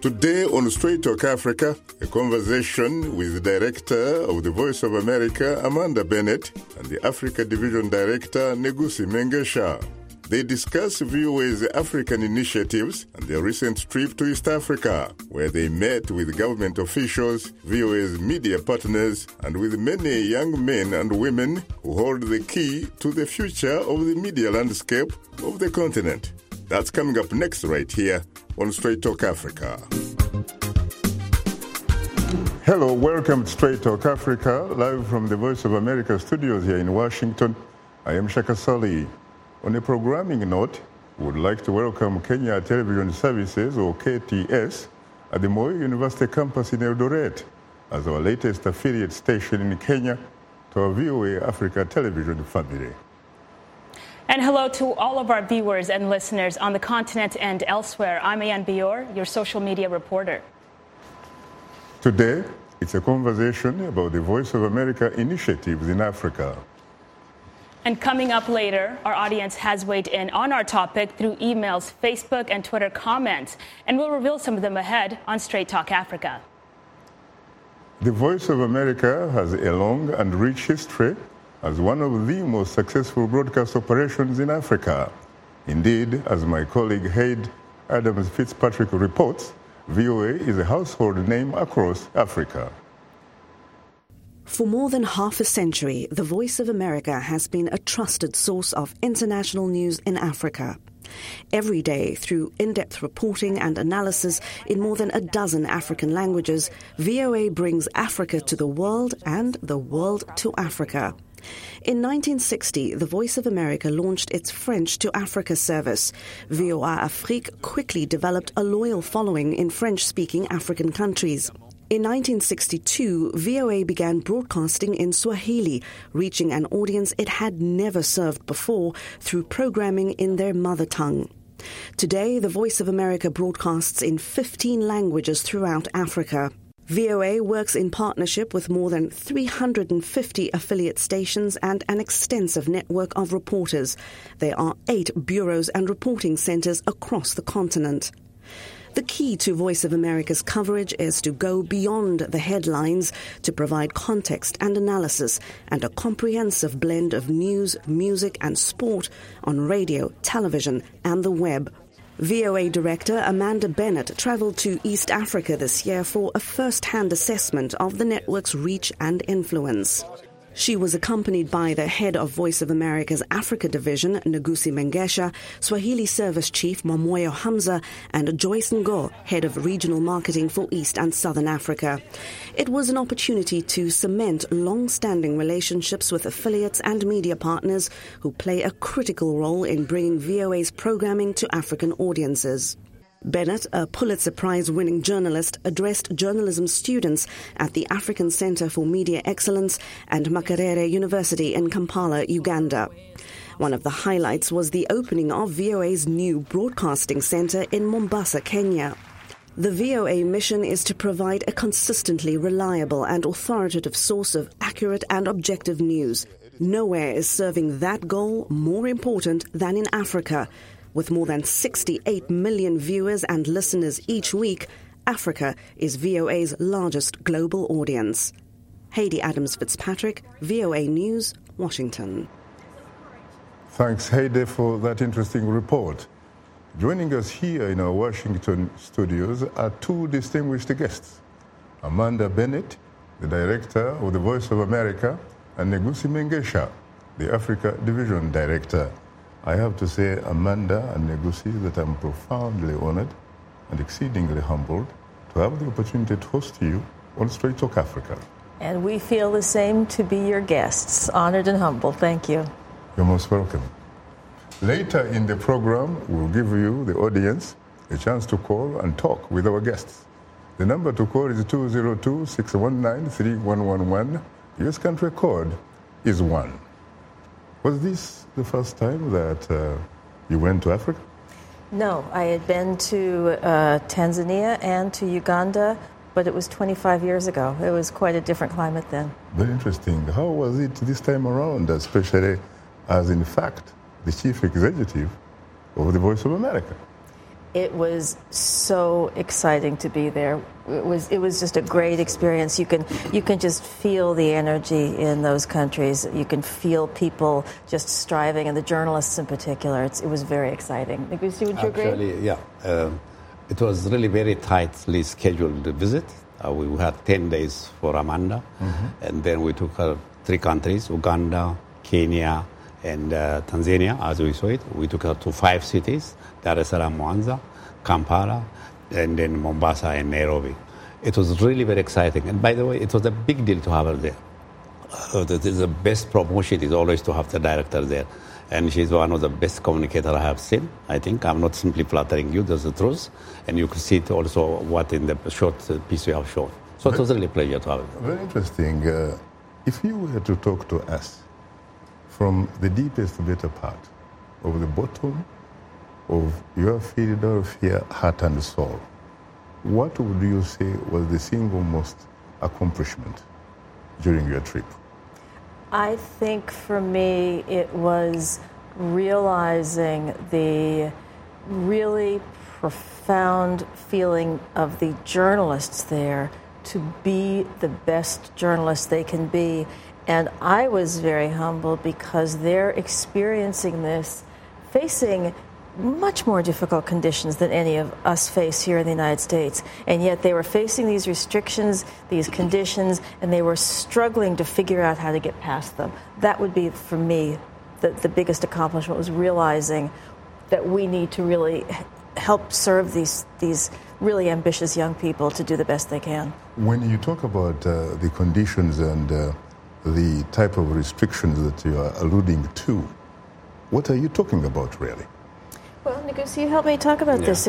Today on Straight Talk Africa, a conversation with the director of the Voice of America, Amanda Bennett, and the Africa Division Director, Negusi Mengesha. They discuss VOA's African initiatives and their recent trip to East Africa, where they met with government officials, VOA's media partners, and with many young men and women who hold the key to the future of the media landscape of the continent. That's coming up next right here on Straight Talk Africa. Hello, welcome to Straight Talk Africa, live from the Voice of America studios here in Washington. I am Shaka Sali. On a programming note, we would like to welcome Kenya Television Services, or KTS, at the Moi University campus in Eldoret as our latest affiliate station in Kenya to our VOA Africa television family. And hello to all of our viewers and listeners on the continent and elsewhere. I'm Ayan Bior, your social media reporter. Today, it's a conversation about the Voice of America initiatives in Africa. And coming up later, our audience has weighed in on our topic through emails, Facebook, and Twitter comments. And we'll reveal some of them ahead on Straight Talk Africa. The Voice of America has a long and rich history as one of the most successful broadcast operations in Africa. Indeed, as my colleague Haid Adams Fitzpatrick reports, VOA is a household name across Africa. For more than half a century, the Voice of America has been a trusted source of international news in Africa. Every day, through in-depth reporting and analysis in more than a dozen African languages, VOA brings Africa to the world and the world to Africa. In 1960, the Voice of America launched its French to Africa service. VOA Afrique quickly developed a loyal following in French-speaking African countries. In 1962, VOA began broadcasting in Swahili, reaching an audience it had never served before through programming in their mother tongue. Today, the Voice of America broadcasts in 15 languages throughout Africa. VOA works in partnership with more than 350 affiliate stations and an extensive network of reporters. There are 8 bureaus and reporting centers across the continent. The key to Voice of America's coverage is to go beyond the headlines to provide context and analysis and a comprehensive blend of news, music and sport on radio, television and the web. VOA Director Amanda Bennett traveled to East Africa this year for a first-hand assessment of the network's reach and influence. She was accompanied by the head of Voice of America's Africa Division, Negusi Mengesha, Swahili Service Chief Mamoyo Hamza, and Joyce Ngo, head of regional marketing for East and Southern Africa. It was an opportunity to cement long-standing relationships with affiliates and media partners who play a critical role in bringing VOA's programming to African audiences. Bennett, a Pulitzer Prize-winning journalist, addressed journalism students at the African Center for Media Excellence and Makerere University in Kampala, Uganda. One of the highlights was the opening of VOA's new broadcasting center in Mombasa, Kenya. The VOA mission is to provide a consistently reliable and authoritative source of accurate and objective news. Nowhere is serving that goal more important than in Africa. With more than 68 million viewers and listeners each week, Africa is VOA's largest global audience. Haid Adams Fitzpatrick, VOA News, Washington. Thanks, Haid, for that interesting report. Joining us here in our Washington studios are 2 distinguished guests. Amanda Bennett, the director of the Voice of America, and Negusi Mengesha, the Africa Division Director. I have to say, Amanda and Negusi, that I'm profoundly honored and exceedingly humbled to have the opportunity to host you on Straight Talk Africa. And we feel the same to be your guests. Honored and humbled. Thank you. You're most welcome. Later in the program, we'll give you, the audience, a chance to call and talk with our guests. The number to call is 202-619-3111. US country code is 1. Was this the first time that you went to Africa? No, I had been to Tanzania and to Uganda, but it was 25 years ago. It was quite a different climate then. Very interesting. How was it this time around, especially as, in fact, the chief executive of the Voice of America? It was so exciting to be there. It was just a great experience. You can just feel the energy in those countries. You can feel people just striving, and the journalists in particular. It was very exciting. Negusi, would you agree? Actually, yeah. It was really very tightly scheduled visit. We had 10 days for Amanda, and then we took her 3 countries: Uganda, Kenya, and Tanzania. As we saw it, we took her to 5 cities: Dar es Salaam, Mwanza, Kampala, and then Mombasa and Nairobi. It was really very exciting. And by the way, it was a big deal to have her there. The best promotion is always to have the director there. And she's one of the best communicators I have seen, I think. I'm not simply flattering you, that's the truth. And you can see it also what in the short piece we have shown. So it was really a pleasure to have her. Very interesting. If you were to talk to us from the deepest, better part of the bottom of your Philadelphia heart and soul, what would you say was the single most accomplishment during your trip? I think for me it was realizing the really profound feeling of the journalists there to be the best journalists they can be. And I was very humbled because they're experiencing this, facing much more difficult conditions than any of us face here in the United States. And yet they were facing these restrictions, these conditions, and they were struggling to figure out how to get past them. That would be, for me, the biggest accomplishment, was realizing that we need to really help serve these really ambitious young people to do the best they can. When you talk about the conditions and the type of restrictions that you are alluding to, what are you talking about, really? Well, Negusi, you help me talk about this.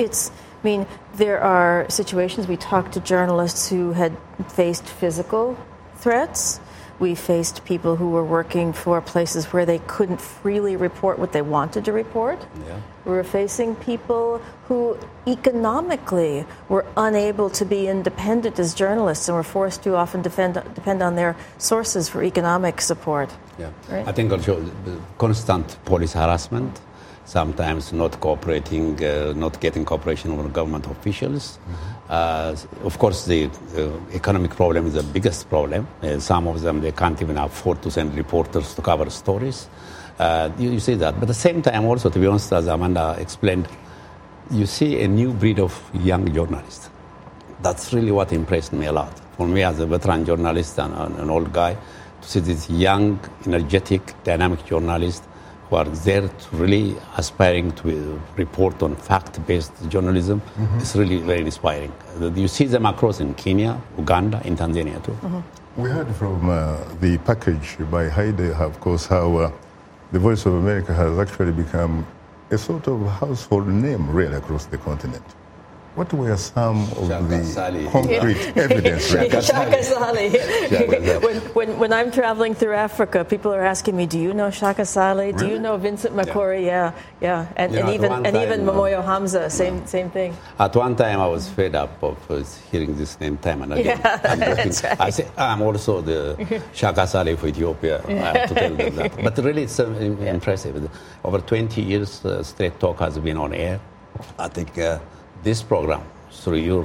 I mean, there are situations. We talked to journalists who had faced physical threats. We faced people who were working for places where they couldn't freely report what they wanted to report. Yeah. We were facing people who economically were unable to be independent as journalists and were forced to often depend on their sources for economic support. Yeah. Right? I think also constant police harassment, sometimes not cooperating, not getting cooperation from government officials. Of course, the economic problem is the biggest problem. Some of them, they can't even afford to send reporters to cover stories. You see that. But at the same time, also, to be honest, as Amanda explained, you see a new breed of young journalists. That's really what impressed me a lot. For me, as a veteran journalist and an old guy, to see this young, energetic, dynamic journalist who are there to really aspiring to report on fact-based journalism is really very inspiring. You see them across in Kenya, Uganda, in Tanzania too. We heard from the package by Heidi, of course, how the Voice of America has actually become a sort of household name really across the continent. What were some of the concrete evidence? Shaka Sali. When I'm traveling through Africa, people are asking me, "Do you know Shaka Sali? Do you know Vincent Makori?" Yeah. And even Momoyo Hamza, same thing. At one time, I was fed up of hearing this name time and again. Right. I say I'm also the Shaka Sali for Ethiopia. I have to tell them that. But really, it's impressive. Over 20 years, Straight Talk has been on air. I think. This program, through your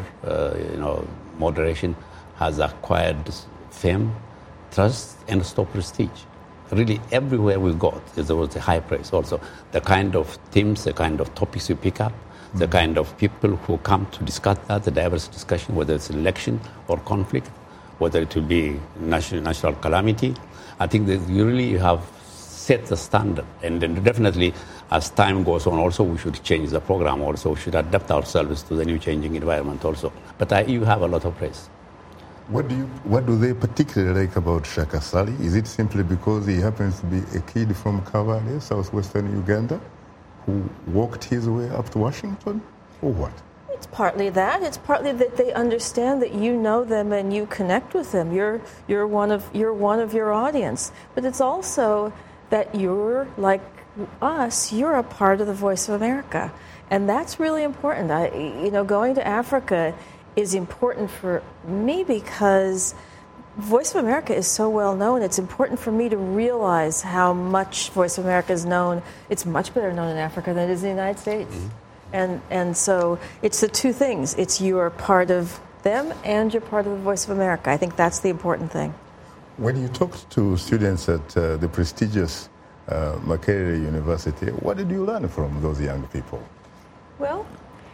moderation, has acquired fame, trust, and prestige. Really, everywhere we got, there was a high praise. Also, the kind of themes, the kind of topics you pick up, the kind of people who come to discuss that, the diverse discussion, whether it's election or conflict, whether it will be national calamity. I think that you really have set the standard, and then definitely as time goes on also we should change the program also. We should adapt ourselves to the new changing environment also. But you have a lot of praise. What do they particularly like about Shaka Sali? Is it simply because he happens to be a kid from Kabale, southwestern Uganda, who walked his way up to Washington, or what? It's partly that. It's partly that they understand that you know them and you connect with them. You're one of your audience. But it's also that you're like us, you're a part of the Voice of America. And that's really important. Going to Africa is important for me because Voice of America is so well known. It's important for me to realize how much Voice of America is known. It's much better known in Africa than it is in the United States. And so it's the two things. It's you're part of them and you're part of the Voice of America. I think that's the important thing. When you talked to students at the prestigious Makerere University, what did you learn from those young people? Well,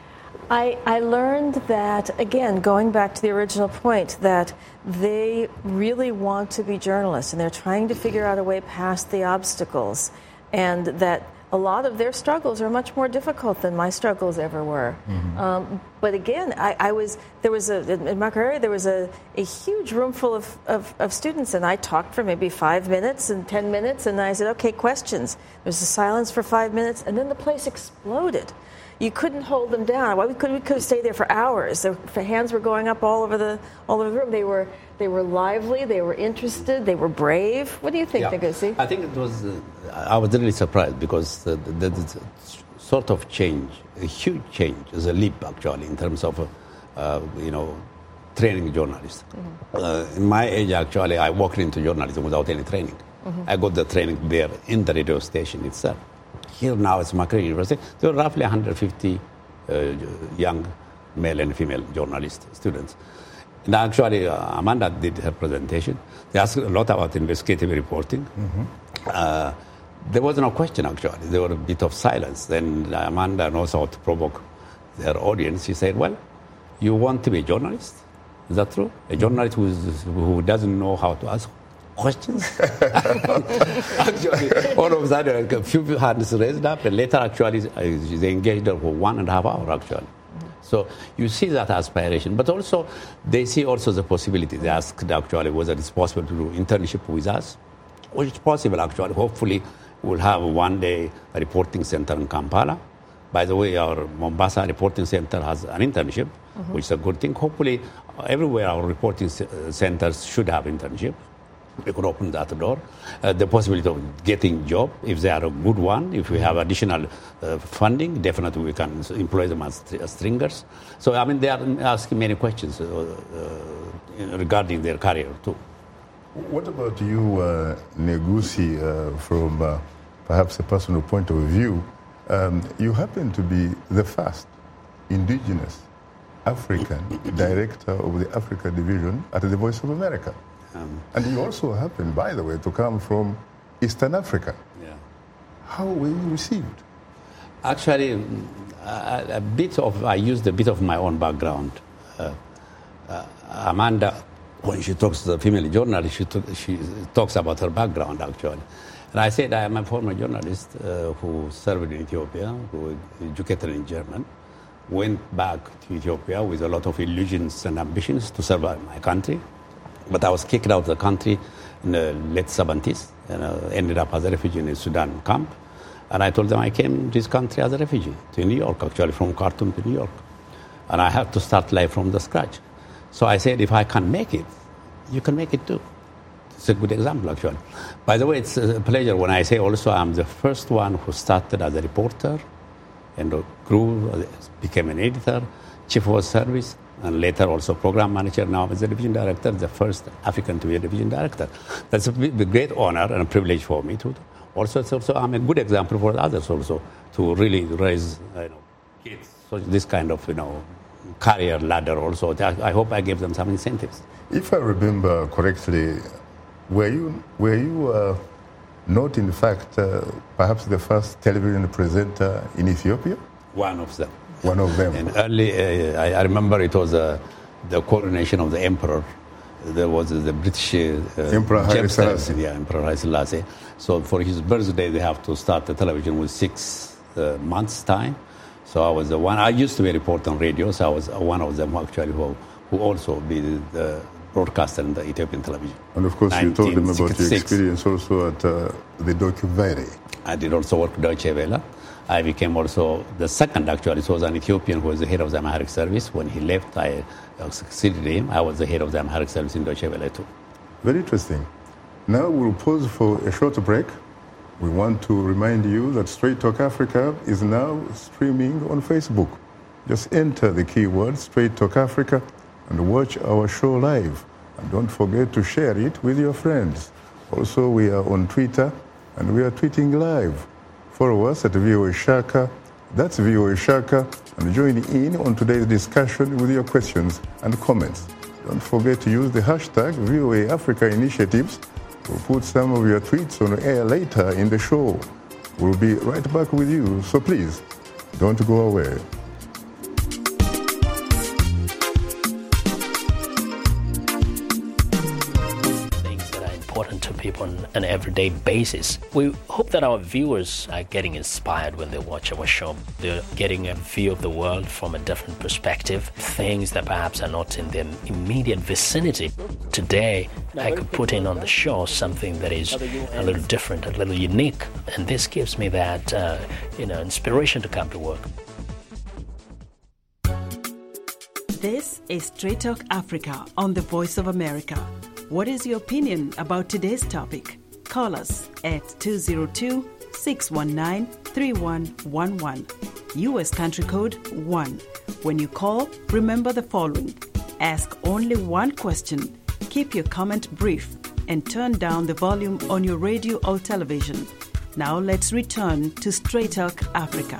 I learned that, again, going back to the original point, that they really want to be journalists and they're trying to figure out a way past the obstacles, and that a lot of their struggles are much more difficult than my struggles ever were. Mm-hmm. But again, in Makerere, there was a huge room full of students, and I talked for maybe 5 minutes and 10 minutes, and I said, okay, questions. There was a silence for 5 minutes, and then the place exploded. You couldn't hold them down. We could have stayed there for hours. The hands were going up all over the room. They were lively. They were interested. They were brave. What do you think, Negusi? I think it was. I was really surprised because the sort of change, a huge change, is a leap actually in terms of training journalists. Mm-hmm. In my age, actually, I walked into journalism without any training. Mm-hmm. I got the training there in the radio station itself. Here now it's Makerere University. There are roughly 150 young male and female journalist students. And actually, Amanda did her presentation. They asked a lot about investigative reporting. Mm-hmm. There was no question, actually. There was a bit of silence. Then Amanda knows how to provoke their audience. She said, well, you want to be a journalist? Is that true? A journalist who doesn't know how to ask questions? Actually, all of a sudden, a few hands raised up, and later, actually, they engaged her for 1.5 hours, actually. So you see that aspiration, but also they see also the possibility. They asked actually whether it's possible to do internship with us, which is possible actually. Hopefully, we'll have one day a reporting center in Kampala. By the way, our Mombasa reporting center has an internship, mm-hmm. which is a good thing. Hopefully, everywhere our reporting centers should have internship. We could open that door. The possibility of getting job, if they are a good one, if we have additional funding, definitely we can employ them as stringers. So, I mean, they are asking many questions regarding their career, too. What about you, Negusi, from perhaps a personal point of view? You happen to be the first indigenous African director of the Africa division at the Voice of America. And you also happen, by the way, to come from Eastern Africa. Yeah. How were you received? Actually, I used a bit of my own background. Amanda, when she talks to the female journalist, she talks about her background, actually. And I said, I am a former journalist who served in Ethiopia, who was educated in German, went back to Ethiopia with a lot of illusions and ambitions to serve my country. But I was kicked out of the country in the late 70s and ended up as a refugee in a Sudan camp. And I told them I came to this country as a refugee to New York, actually, from Khartoum to New York. And I had to start life from the scratch. So I said, if I can make it, you can make it too. It's a good example, actually. By the way, it's a pleasure when I say also I'm the first one who started as a reporter and grew, became an editor, chief of service, and later also program manager. Now as a division director, the first African to be a division director. That's a great honor and a privilege for me to. Also, I'm a good example for others also to really raise kids. So this kind of career ladder also. I hope I gave them some incentives. If I remember correctly, were you not in fact perhaps the first television presenter in Ethiopia? One of them. One of them. And early, I remember it was the coronation of the emperor. There was the British Emperor Haile Selassie. Yeah, Emperor Haile Selassie. So for his birthday, they have to start the television with 6 months' time. So I was the one. I used to be a reporter on radio, so I was one of them actually who also be the broadcaster in the Ethiopian television. And of course, you told them about your experience also at the Deutsche Welle. I did also work at Deutsche Welle. I became also the second, actually. It was an Ethiopian who was the head of the Amharic service. When he left, I succeeded him. I was the head of the Amharic service in Deutsche Welle too. Very interesting. Now we'll pause for a short break. We want to remind you that Straight Talk Africa is now streaming on Facebook. Just enter the keyword Straight Talk Africa and watch our show live. And don't forget to share it with your friends. Also, we are on Twitter and we are tweeting live. Follow us at VOA Shaka, That's VOA Shaka, and join in on today's discussion with your questions and comments. Don't forget to use the hashtag VOA Africa Initiatives. We'll put some of your tweets on air later in the show. We'll be right back with you, so please, don't go away. To people on an everyday basis. We hope that our viewers are getting inspired when they watch our show. They're getting a view of the world from a different perspective, things that perhaps are not in their immediate vicinity. Today, I could put in on the show something that is a little different, a little unique, and this gives me that inspiration to come to work. This is Straight Talk Africa on the Voice of America. What is your opinion about today's topic? Call us at 202-619-3111. U.S. country code 1. When you call, remember the following. Ask only one question, keep your comment brief, and turn down the volume on your radio or television. Now let's return to Straight Talk Africa.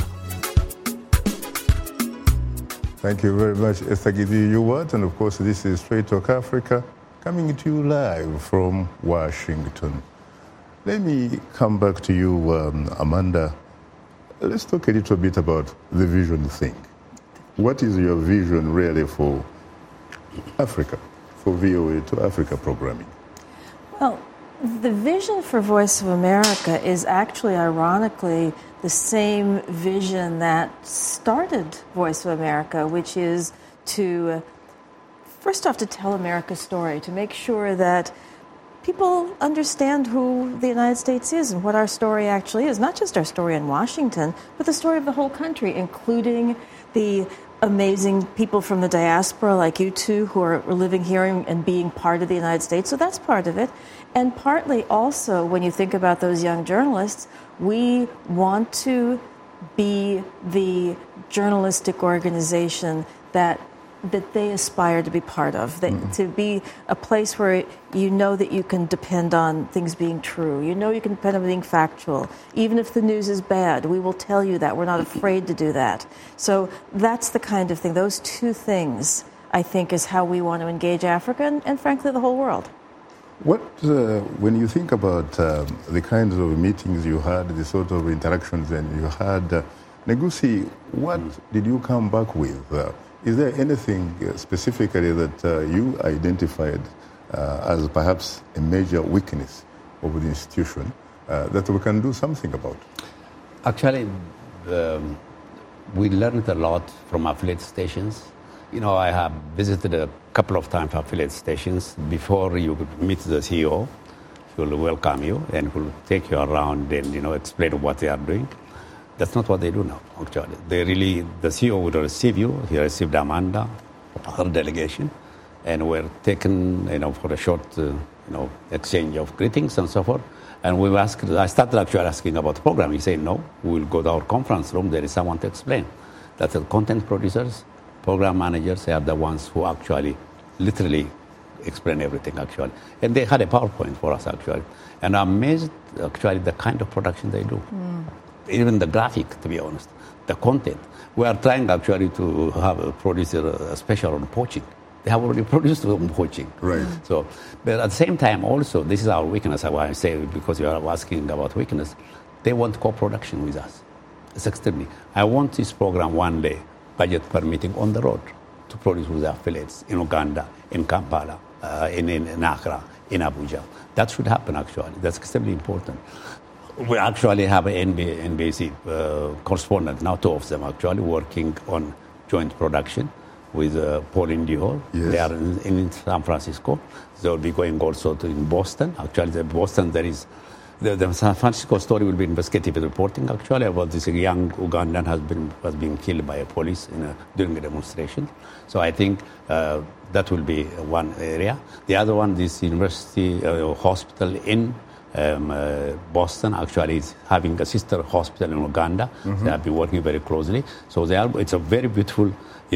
Thank you very much, Esther Gidi-Yuwat. And of course, this is Straight Talk Africa, coming to you live from Washington. Let me come back to you, Amanda. Let's talk a little bit about the vision thing. What is your vision really for Africa, for VOA to Africa programming? Well, the vision for Voice of America is actually, ironically, the same vision that started Voice of America, which is to first off, to tell America's story, to make sure that people understand who the United States is and what our story actually is. Not just our story in Washington, but the story of the whole country, including the amazing people from the diaspora like you two who are living here and being part of the United States. So that's part of it. And partly also, when you think about those young journalists, we want to be the journalistic organization that they aspire to be part of, to be a place where you know that you can depend on things being true. You know you can depend on being factual. Even if the news is bad, we will tell you that. We're not afraid to do that. So that's the kind of thing. Those two things, I think, is how we want to engage Africa and frankly, the whole world. What, when you think about the kinds of meetings you had, the sort of interactions that you had, Negusi, what did you come back with? Is there anything specifically that you identified as perhaps a major weakness of the institution that we can do something about? Actually, we learned a lot from affiliate stations. You know, I have visited a couple of times affiliate stations. Before you meet the CEO, he will welcome you and will take you around and, explain what they are doing. That's not what they do now, actually. The CEO will receive you. He received Amanda, her delegation, and we're taken, for a short, exchange of greetings and so forth. And I started actually asking about the program. He said, no, we'll go to our conference room. There is someone to explain. That the content producers, program managers, they are the ones who actually literally explain everything, actually. And they had a PowerPoint for us, actually. And I'm amazed, actually, the kind of production they do. Even the graphic, to be honest, the content. We are trying actually to have a producer a special on poaching. They have already produced on poaching. Right. So, but at the same time, also, this is our weakness. I say, because you are asking about weakness, they want co-production with us. It's extremely. I want this program one day, budget permitting, on the road to produce with affiliates in Uganda, in Kampala, in Accra, in Abuja. That should happen, actually. That's extremely important. We actually have an NBC correspondent, now two of them actually, working on joint production with Pauline Dior. Yes. They are in San Francisco. They will be going also to in Boston. Actually, in Boston, there is the San Francisco story will be investigative reporting, actually, about this young Ugandan has been killed by a police during a demonstration. So I think that will be one area. The other one, this university hospital in Boston actually is having a sister hospital in Uganda. They have been working very closely. So it's a very beautiful,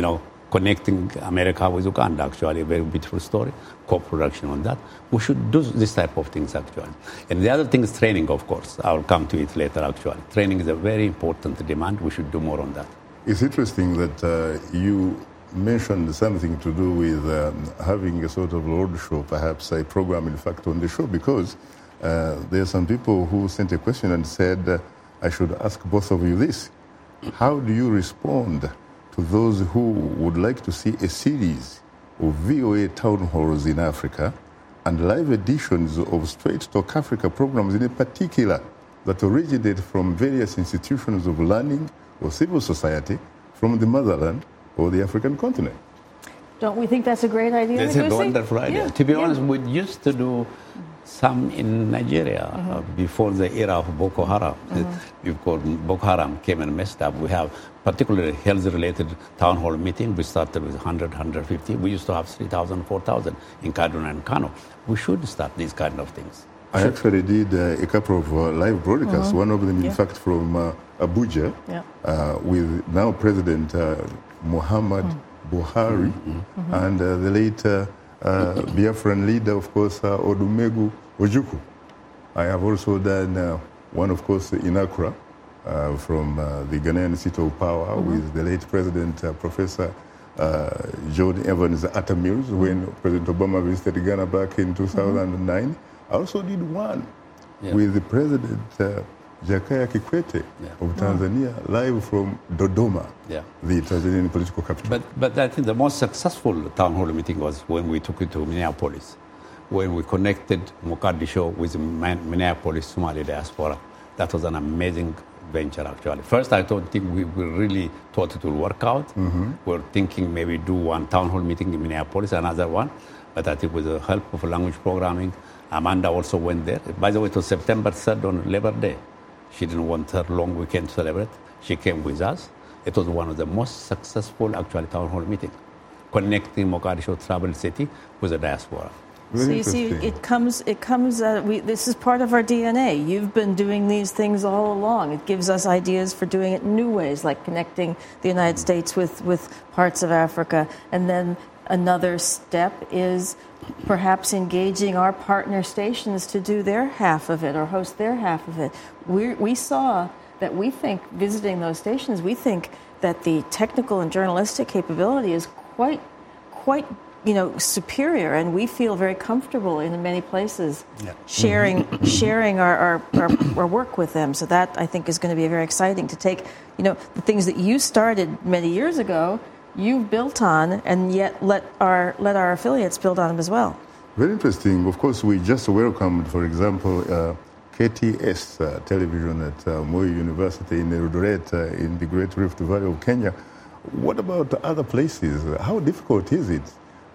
connecting America with Uganda, actually, a very beautiful story, co-production on that. We should do this type of things, actually. And the other thing is training, of course. I'll come to it later, actually. Training is a very important demand. We should do more on that. It's interesting that you mentioned something to do with having a sort of roadshow, perhaps a program, in fact, on the show, because there are some people who sent a question and said, I should ask both of you this. How do you respond to those who would like to see a series of VOA town halls in Africa and live editions of Straight Talk Africa programs in particular that originate from various institutions of learning or civil society from the motherland or the African continent? Don't we think that's a great idea, That's a wonderful idea. Yeah. To be honest, we used to do some in Nigeria before the era of Boko Haram. Because Boko Haram came and messed up. We have particularly health-related town hall meeting. We started with 100, 150. We used to have 3,000, 4,000 in Kaduna and Kano. We should start these kind of things. I actually did a couple of live broadcasts, one of them, in fact, from Abuja, with now President Muhammad Buhari and the late Biafran leader, of course, Odumegu Ojukwu. I have also done one, of course, in Accra from the Ghanaian seat of power with the late President Professor John Evans Atta Mills when President Obama visited Ghana back in 2009. I also did one with the President Jakaya Kikwete of Tanzania, live from Dodoma, the Tanzanian political capital. But I think the most successful town hall meeting was when we took it to Minneapolis, when we connected Mogadishu with Minneapolis Somali diaspora. That was an amazing venture, actually. First, I don't think we really thought it would work out. We were thinking maybe do one town hall meeting in Minneapolis, another one. But I think with the help of language programming, Amanda also went there. By the way, it was September 3rd on Labor Day. She didn't want her long weekend to celebrate. She came with us. It was one of the most successful, actually, town hall meetings, connecting Mogadishu, travel city, with the diaspora. So you see, it comes. This is part of our DNA. You've been doing these things all along. It gives us ideas for doing it in new ways, like connecting the United States with parts of Africa. And then another step is perhaps engaging our partner stations to do their half of it or host their half of it. We saw that we think, visiting those stations, we think that the technical and journalistic capability is quite superior, and we feel very comfortable in many places sharing our work with them. So that, I think, is going to be very exciting to take, the things that you started many years ago, you've built on, and yet let our affiliates build on them as well. Very interesting. Of course, we just welcomed, for example, KTS television at Moi University in Eldoret in the Great Rift Valley of Kenya. What about other places? How difficult is it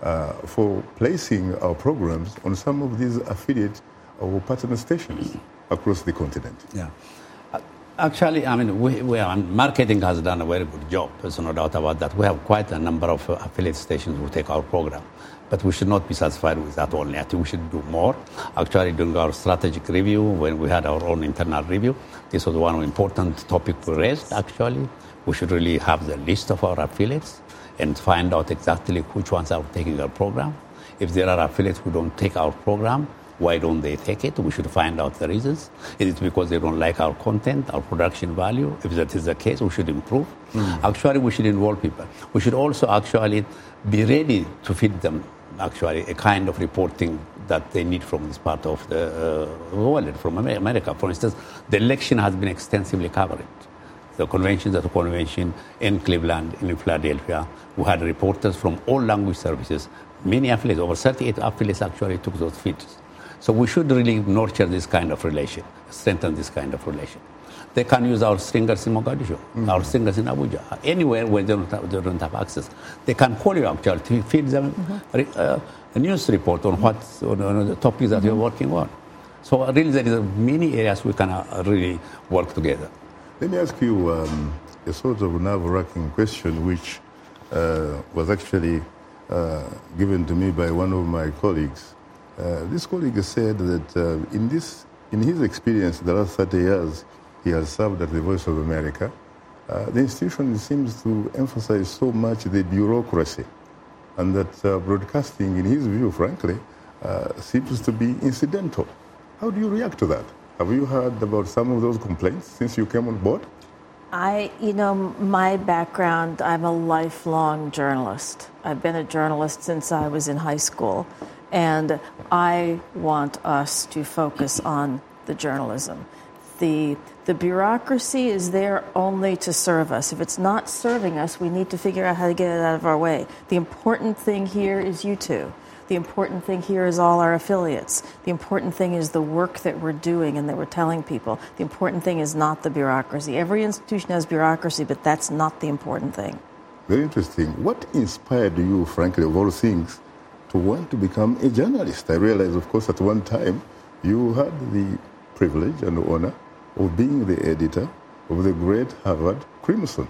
for placing our programs on some of these affiliate or partner stations across the continent? Yeah. Actually, marketing has done a very good job. There's no doubt about that. We have quite a number of affiliate stations who take our program. But we should not be satisfied with that only. I think we should do more. Actually, during our strategic review, when we had our own internal review, this was one important topic we raised, actually. We should really have the list of our affiliates and find out exactly which ones are taking our program. If there are affiliates who don't take our program, why don't they take it? We should find out the reasons. Is it because they don't like our content, our production value? If that is the case, we should improve. Actually, we should involve people. We should also actually be ready to feed them actually a kind of reporting that they need from this part of the world, from America. For instance, the election has been extensively covered. The convention in Cleveland, in Philadelphia, we had reporters from all language services. Many affiliates, over 38 affiliates actually took those feeds. So we should really nurture this kind of relation, strengthen this kind of relation. They can use our stringers in Mogadishu, our stringers in Abuja, anywhere where they don't have access. They can call you actually to feed them a news report on on the topics that you're working on. So really there is many areas we can really work together. Let me ask you a sort of nerve-wracking question, which was actually given to me by one of my colleagues. This colleague said that in his experience, the last 30 years, he has served at the Voice of America the institution seems to emphasize so much the bureaucracy, and that broadcasting, in his view, frankly, seems to be incidental. How do you react to that? Have you heard about some of those complaints since you came on board? My background, I'm a lifelong journalist. I've been a journalist since I was in high school, and I want us to focus on the journalism. The bureaucracy is there only to serve us. If it's not serving us, we need to figure out how to get it out of our way. The important thing here is you two. The important thing here is all our affiliates. The important thing is the work that we're doing and that we're telling people. The important thing is not the bureaucracy. Every institution has bureaucracy, but that's not the important thing. Very interesting. What inspired you, frankly, of all things, to want to become a journalist? I realize, of course, at one time you had the privilege and honor of being the editor of the great Harvard Crimson.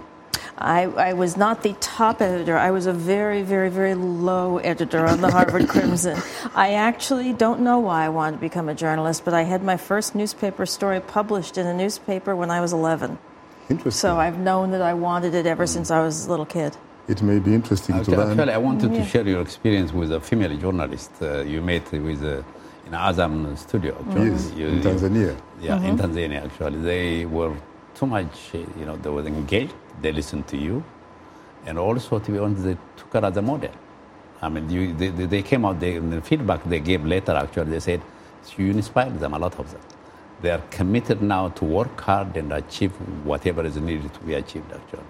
I was not the top editor. I was a very, very, very low editor on the Harvard Crimson. I actually don't know why I wanted to become a journalist, but I had my first newspaper story published in a newspaper when I was 11. Interesting. So I've known that I wanted it ever since I was a little kid. It may be interesting to learn. Actually, I wanted to share your experience with a female journalist you met with in Azam studio. Yes, in Tanzania. In Tanzania, actually. They were too much, they were engaged. They listened to you, and also, to be honest, they took her as a model. I mean, they came out, the feedback they gave later, actually, they said, you inspired them, a lot of them. They are committed now to work hard and achieve whatever is needed to be achieved, actually.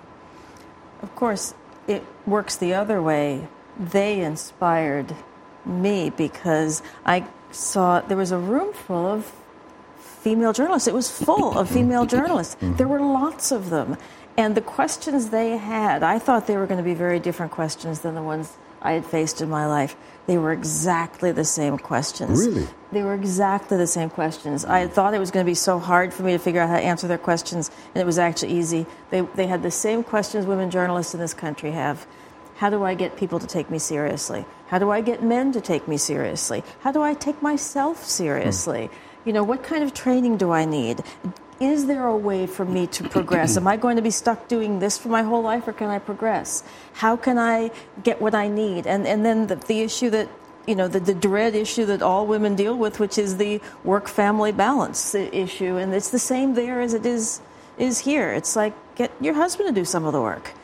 Of course, it works the other way. They inspired me because I saw there was a room full of female journalists. It was full of female journalists. There were lots of them. And the questions they had, I thought they were going to be very different questions than the ones I had faced in my life. They were exactly the same questions. Really? They were exactly the same questions. I thought it was going to be so hard for me to figure out how to answer their questions, and it was actually easy. They had the same questions women journalists in this country have. How do I get people to take me seriously? How do I get men to take me seriously? How do I take myself seriously? What kind of training do I need? Is there a way for me to progress? Am I going to be stuck doing this for my whole life, or can I progress? How can I get what I need? And then the issue that, the dread issue that all women deal with, which is the work-family balance issue. And it's the same there as it is here. It's like, get your husband to do some of the work.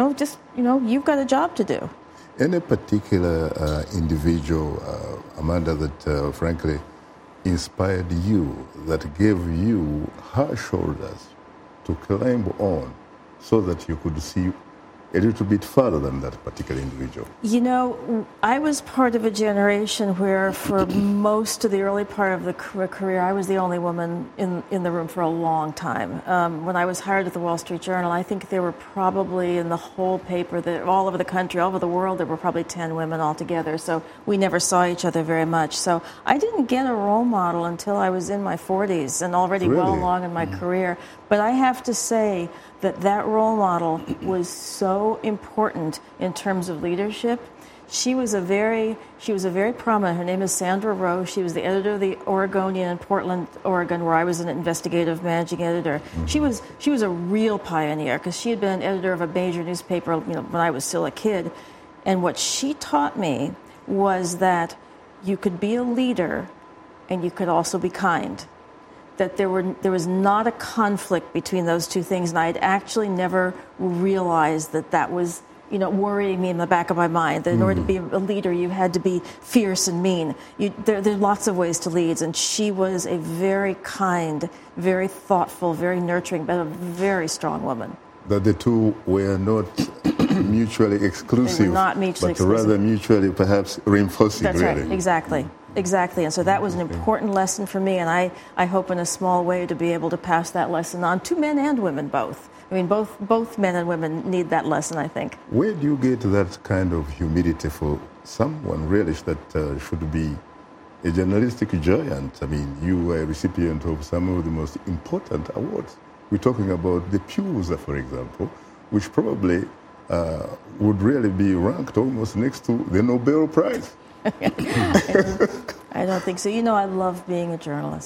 You've got a job to do. Any particular individual, Amanda, that frankly inspired you, that gave you her shoulders to climb on so that you could see a little bit further than that particular individual? I was part of a generation where for most of the early part of the career, I was the only woman in the room for a long time. When I was hired at the Wall Street Journal, I think there were probably in the whole paper, all over the country, all over the world, there were probably 10 women altogether. So we never saw each other very much. So I didn't get a role model until I was in my 40s and already well along in my career. But I have to say that role model was so important in terms of leadership. She was a very prominent. Her name is Sandra Rowe. She was the editor of the Oregonian in Portland, Oregon, where I was an investigative managing editor. She was a real pioneer because she had been an editor of a major newspaper, when I was still a kid. And what she taught me was that you could be a leader and you could also be kind. That there was not a conflict between those two things, and I had actually never realized that was, worrying me in the back of my mind. That in order to be a leader, you had to be fierce and mean. There are lots of ways to lead, and she was a very kind, very thoughtful, very nurturing, but a very strong woman. That the two were not mutually exclusive, they were not mutually but rather mutually perhaps reinforcing. That's really. Right, exactly. And so that was an important lesson for me, and I hope in a small way to be able to pass that lesson on to men and women both. I mean, both men and women need that lesson, I think. Where do you get that kind of humility for someone really that should be a journalistic giant? I mean, you were a recipient of some of the most important awards. We're talking about the Pulitzer, for example, which probably would really be ranked almost next to the Nobel Prize. I don't think so. I love being a journalist.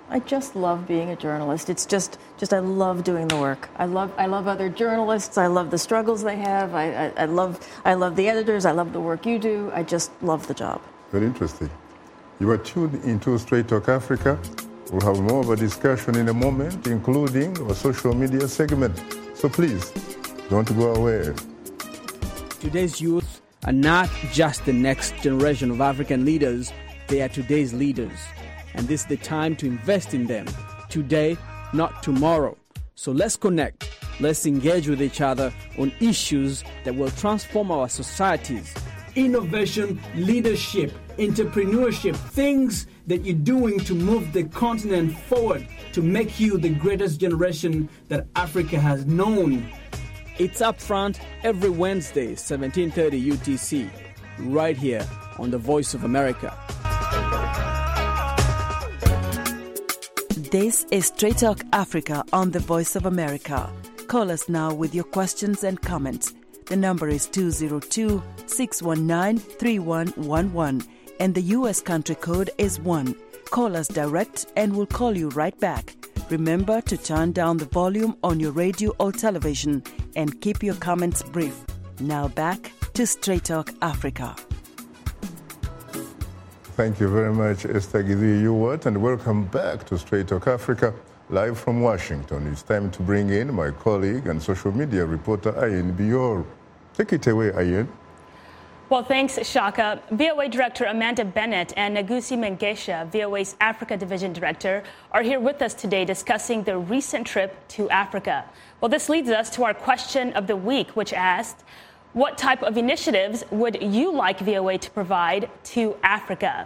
I just love being a journalist. It's just I love doing the work. I love other journalists. I love the struggles they have. I love the editors. I love the work you do. I just love the job. Very interesting. You are tuned into Straight Talk Africa. We'll have more of a discussion in a moment, including a social media segment. So please, don't go away. Today's youth are not just the next generation of African leaders, they are today's leaders. And this is the time to invest in them. Today, not tomorrow. So let's connect. Let's engage with each other on issues that will transform our societies. Innovation, leadership, entrepreneurship, things that you're doing to move the continent forward, to make you the greatest generation that Africa has known. It's Upfront every Wednesday, 17:30 UTC, right here on The Voice of America. This is Straight Talk Africa on The Voice of America. Call us now with your questions and comments. The number is 202-619-3111 and the U.S. country code is 1. Call us direct and we'll call you right back. Remember to turn down the volume on your radio or television and keep your comments brief. Now back to Straight Talk Africa. Thank you very much, Esther Githui-Ewart, and welcome back to Straight Talk Africa, live from Washington. It's time to bring in my colleague and social media reporter, Ayin Bior. Take it away, Ayin. Well, thanks, Shaka. VOA Director Amanda Bennett and Negusi Mengesha, VOA's Africa Division Director, are here with us today discussing their recent trip to Africa. Well, this leads us to our question of the week, which asked, what type of initiatives would you like VOA to provide to Africa?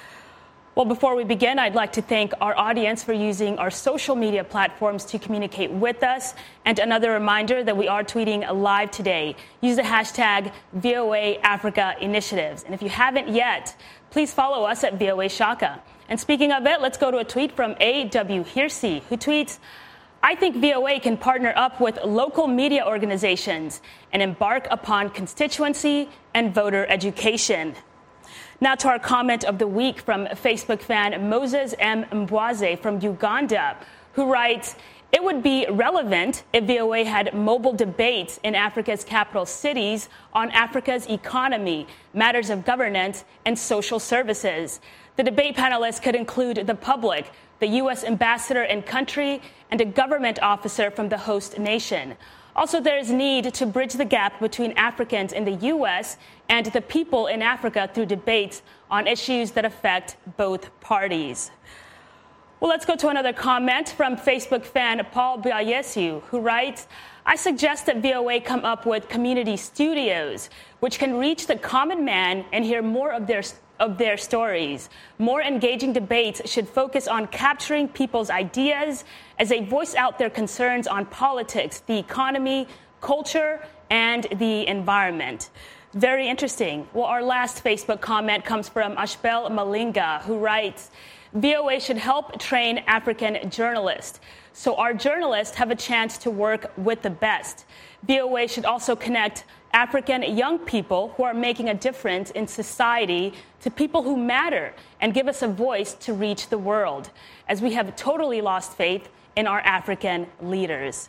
Well, before we begin, I'd like to thank our audience for using our social media platforms to communicate with us. And another reminder that we are tweeting live today. Use the hashtag VOA Africa Initiatives. And if you haven't yet, please follow us at VOA Shaka. And speaking of it, let's go to a tweet from A.W. Hearsey, who tweets, I think VOA can partner up with local media organizations and embark upon constituency and voter education. Now to our comment of the week from Facebook fan Moses M. Mbwaze from Uganda, who writes, it would be relevant if VOA had mobile debates in Africa's capital cities on Africa's economy, matters of governance, and social services. The debate panelists could include the public, the U.S. ambassador in country, and a government officer from the host nation. Also, there is need to bridge the gap between Africans in the U.S. and the people in Africa through debates on issues that affect both parties. Well, let's go to another comment from Facebook fan Paul Biayesu, who writes, I suggest that VOA come up with community studios, which can reach the common man and hear more of their stories. More engaging debates should focus on capturing people's ideas as they voice out their concerns on politics, the economy, culture, and the environment. Very interesting. Well, our last Facebook comment comes from Ashbel Malinga, who writes, VOA should help train African journalists so our journalists have a chance to work with the best. VOA should also connect African young people who are making a difference in society to people who matter and give us a voice to reach the world, as we have totally lost faith in our African leaders.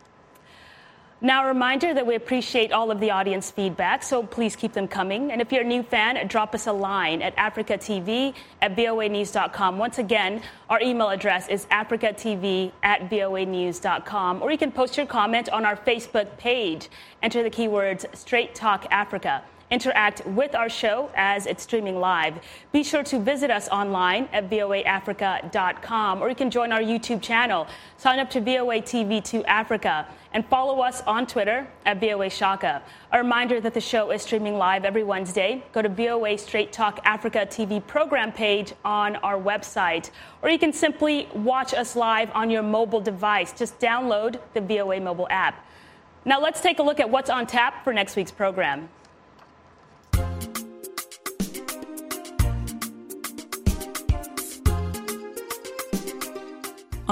Now, a reminder that we appreciate all of the audience feedback, so please keep them coming. And if you're a new fan, drop us a line at africatv@voanews.com. Once again, our email address is africatv@voanews.com. Or you can post your comment on our Facebook page. Enter the keywords Straight Talk Africa. Interact with our show as it's streaming live. Be sure to visit us online at voaafrica.com, or you can join our YouTube channel. Sign up to VOA TV2 Africa and follow us on Twitter at VOA Shaka. A reminder that the show is streaming live every Wednesday. Go to VOA Straight Talk Africa TV program page on our website, or you can simply watch us live on your mobile device. Just download the VOA mobile app. Now let's take a look at what's on tap for next week's program.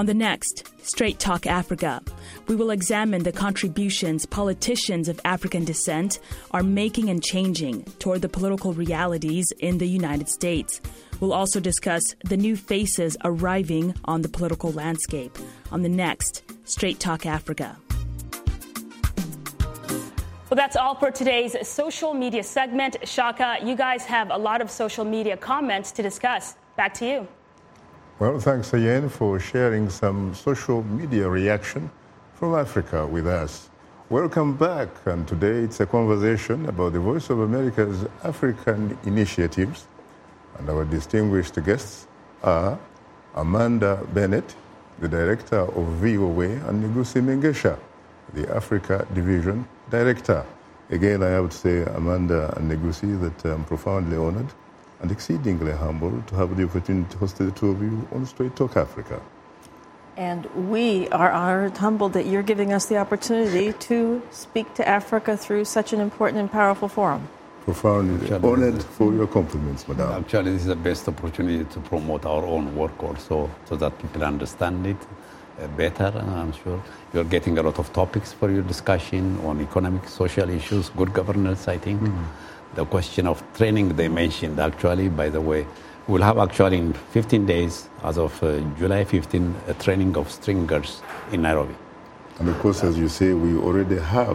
On the next Straight Talk Africa, we will examine the contributions politicians of African descent are making and changing toward the political realities in the United States. We'll also discuss the new faces arriving on the political landscape on the next Straight Talk Africa. Well, that's all for today's social media segment. Shaka, you guys have a lot of social media comments to discuss. Back to you. Well, thanks again for sharing some social media reaction from Africa with us. Welcome back, and today it's a conversation about the Voice of America's African initiatives, and our distinguished guests are Amanda Bennett, the director of VOA, and Negusi Mengesha, the Africa Division Director. Again, I have to say, Amanda and Negusi, that I'm profoundly honored and exceedingly humbled to have the opportunity to host the two of you on Straight Talk Africa. And we are honored, humbled that you're giving us the opportunity to speak to Africa through such an important and powerful forum. Profoundly honored for your compliments, madam. Actually, this is the best opportunity to promote our own work also, so that people understand it better. I'm sure you're getting a lot of topics for your discussion on economic, social issues, good governance, I think. The question of training they mentioned, actually, by the way, we'll have actually in 15 days, as of July 15, a training of stringers in Nairobi. And of course, as you say, we already have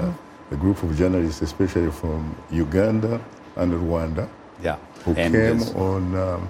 a group of journalists, especially from Uganda and Rwanda, who came on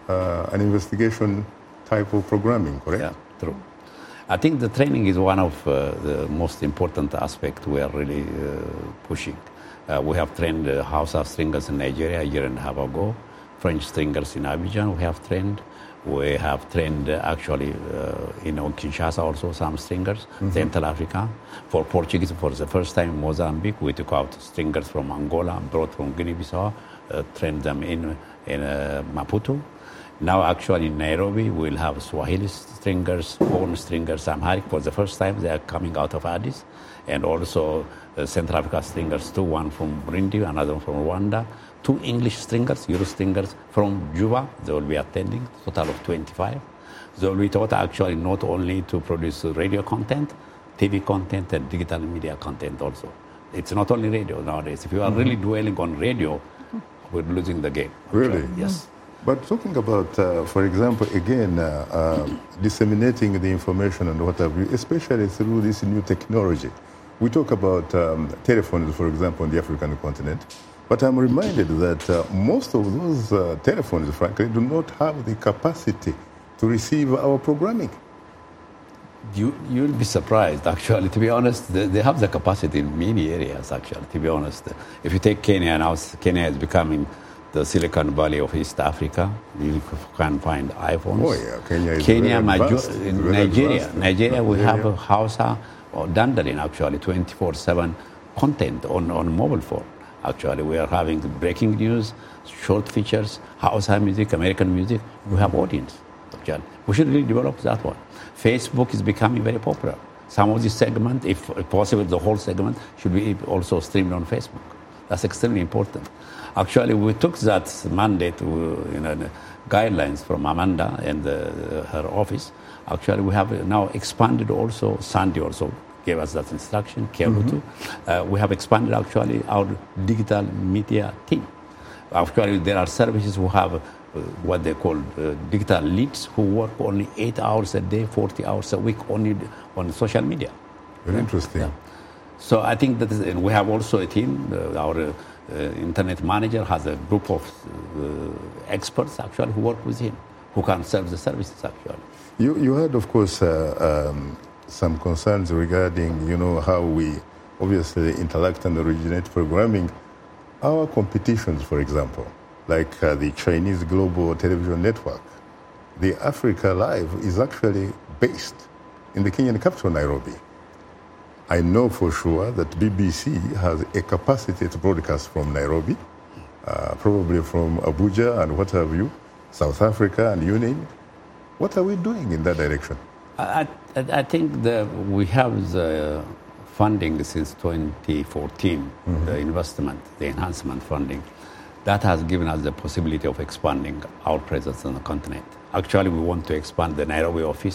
an investigation type of programming, correct? Yeah, true. I think the training is one of the most important aspects we are really pushing. We have trained Hausa stringers in Nigeria a year and a half ago, French stringers in Abidjan we have trained. We have trained actually in Kinshasa also some stringers, Central Africa. For Portuguese, for the first time in Mozambique, we took out stringers from Angola, brought from Guinea-Bissau, trained them in Maputo. Now actually in Nairobi, we'll have Swahili stringers, Horn stringers, Amharic. For the first time, they are coming out of Addis. And also Central Africa stringers too, one from Burundi, another from Rwanda. 2 English stringers, Euro stringers from Juba, they will be attending, total of 25. They will be taught actually not only to produce radio content, TV content and digital media content also. It's not only radio nowadays. If you are really dwelling on radio, we're losing the game. Actually. Really? Yes. But talking about, for example, again, disseminating the information and what have you, especially through this new technology. We talk about telephones, for example, on the African continent. But I'm reminded that most of those telephones, frankly, do not have the capacity to receive our programming. You'll be surprised, actually. To be honest, they have the capacity in many areas, actually, to be honest. If you take Kenya now, Kenya is becoming the Silicon Valley of East Africa. You can find iPhones. Oh, yeah. Kenya is Nigeria, we have a Hausa or Dandalin, actually, 24/7 content on mobile phone. Actually, we are having the breaking news, short features, Hausa music, American music. We have audience, actually. We should really develop that one. Facebook is becoming very popular. Some of this segment, if possible, the whole segment, should be also streamed on Facebook. That's extremely important. Actually, we took that mandate, guidelines from Amanda and her office. Actually, we have now expanded also, Sandy also gave us that instruction, Kerutu. We have expanded actually our digital media team. Actually, there are services who have what they call digital leads who work only 8 hours a day, 40 hours a week only on social media. Very interesting. Yeah. So I think that we have also a team, our internet manager has a group of experts actually who work with him, who can serve the services actually. You had, of course, some concerns regarding, how we obviously interact and originate programming. Our competitions, for example, like the Chinese Global Television Network, the Africa Live is actually based in the Kenyan capital, Nairobi. I know for sure that BBC has a capacity to broadcast from Nairobi, probably from Abuja and what have you, South Africa and you name it. What are we doing in that direction? I think we have the funding since 2014, the investment, the enhancement funding. That has given us the possibility of expanding our presence on the continent. Actually, we want to expand the Nairobi office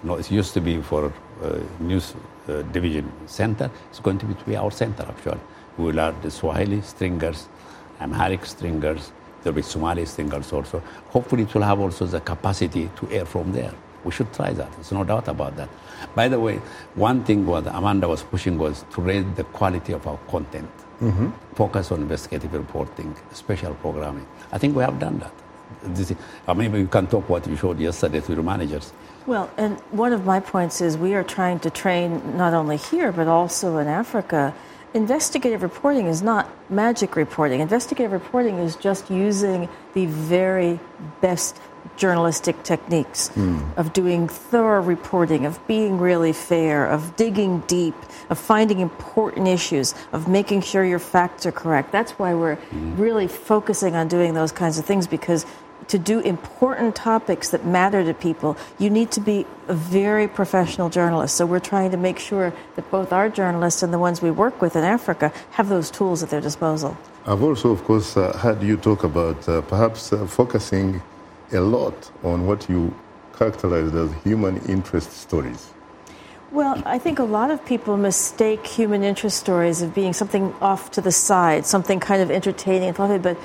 No, it used to be for news division center. It's going to be our center, actually. We will have the Swahili stringers, Amharic stringers. There will be Somali stringers also. Hopefully, it will have also the capacity to air from there. We should try that. There's no doubt about that. By the way, one thing what Amanda was pushing was to raise the quality of our content. Focus on investigative reporting, special programming. I think we have done that. Maybe you can talk what you showed yesterday to your managers. Well, and one of my points is we are trying to train not only here but also in Africa. Investigative reporting is not magic reporting. Investigative reporting is just using the very best journalistic techniques of doing thorough reporting, of being really fair, of digging deep, of finding important issues, of making sure your facts are correct. That's why we're really focusing on doing those kinds of things, because to do important topics that matter to people, you need to be a very professional journalist. So we're trying to make sure that both our journalists and the ones we work with in Africa have those tools at their disposal. I've also, of course, heard you talk about perhaps focusing a lot on what you characterized as human interest stories. Well, I think a lot of people mistake human interest stories of being something off to the side, something kind of entertaining and fluffy, but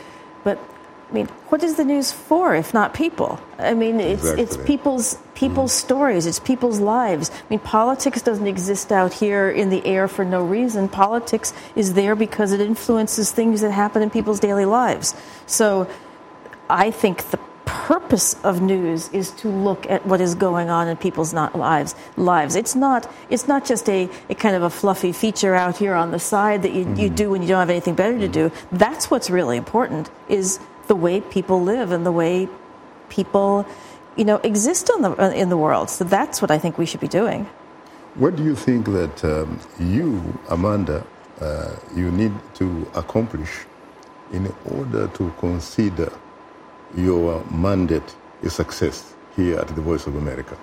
I mean, what is the news for if not people? I mean, it's people's stories, it's people's lives. I mean, politics doesn't exist out here in the air for no reason. Politics is there because it influences things that happen in people's daily lives. So I think the purpose of news is to look at what is going on in people's lives. It's not just a kind of a fluffy feature out here on the side that you do when you don't have anything better to do. That's what's really important, is the way people live and the way people, exist in the world. So that's what I think we should be doing. What do you think that you, Amanda, you need to accomplish in order to consider your mandate a success here at the Voice of America?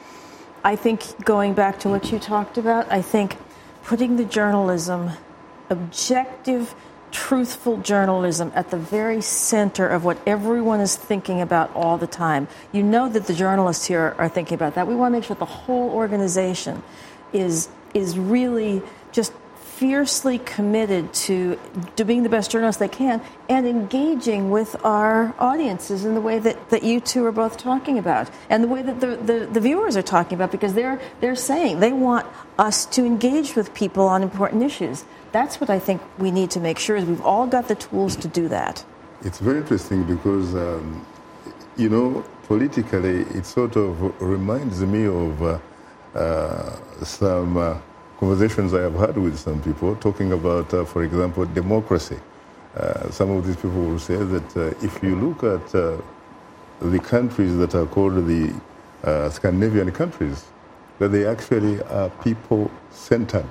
I think, going back to what you talked about, I think putting the journalism, objective, truthful journalism, at the very center of what everyone is thinking about all the time. You know that the journalists here are thinking about that. We want to make sure the whole organization is really just fiercely committed to being the best journalists they can and engaging with our audiences in the way that you two are both talking about, and the way that the viewers are talking about, because they're saying they want us to engage with people on important issues. That's what I think we need to make sure is we've all got the tools to do that. It's very interesting because, politically, it sort of reminds me of some conversations I have had with some people talking about, for example, democracy. Some of these people will say that if you look at the countries that are called the Scandinavian countries, that they actually are people-centered.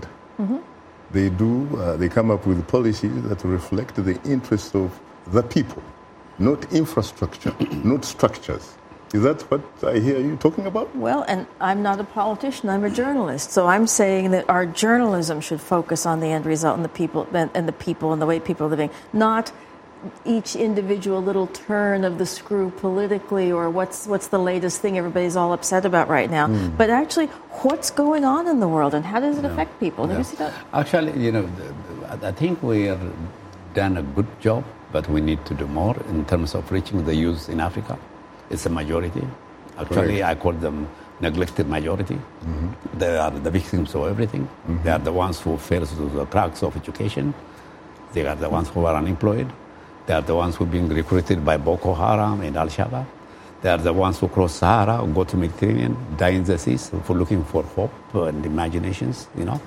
They come up with policies that reflect the interests of the people, not infrastructure, not structures. Is that what I hear you talking about? Well, and I'm not a politician, I'm a journalist. So I'm saying that our journalism should focus on the end result and the people and the way people are living, not each individual little turn of the screw politically, or what's the latest thing everybody's all upset about right now, but actually what's going on in the world and how does it affect people. Did you see that? Actually, I think we have done a good job, but we need to do more in terms of reaching the youth in Africa. It's a majority. Actually, right. I call them neglected majority. They are the victims of everything. They are the ones who fell to the cracks of education. They are the ones who are unemployed. They are the ones who are being recruited by Boko Haram and Al-Shabaab. They are the ones who cross Sahara, go to Mediterranean, die in the seas for looking for hope and imaginations,